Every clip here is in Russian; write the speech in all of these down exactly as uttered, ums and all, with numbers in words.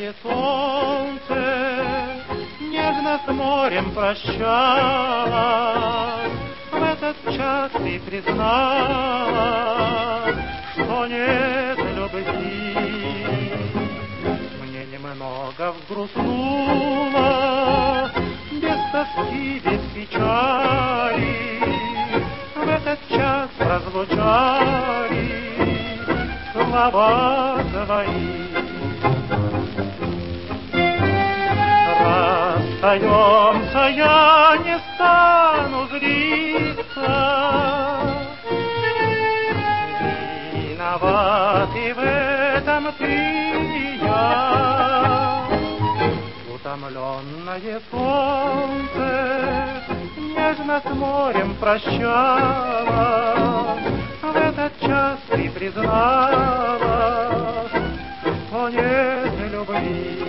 Утомленное солнце нежно с морем прощалось. В этот час ты призналась, что нет любви. Мне немного взгрустнуло, без тоски, без печали. В этот час прозвучали слова твои. Расстаемся, я не стану злиться. Виноват и в этом ты и я. Утомленное солнце нежно с морем прощалось. В этот час ты призналась, что нет любви.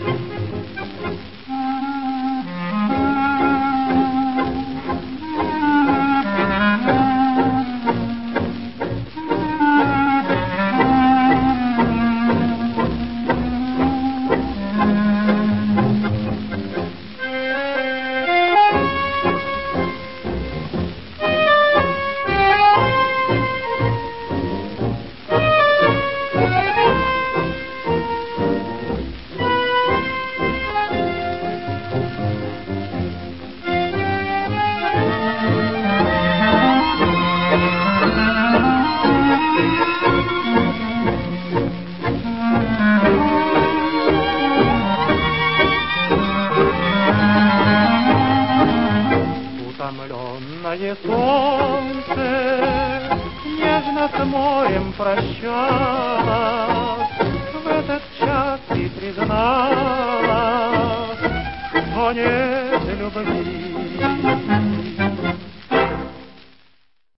Утомленное солнце нежно с морем прощалось. В этот час ты призналась, что нет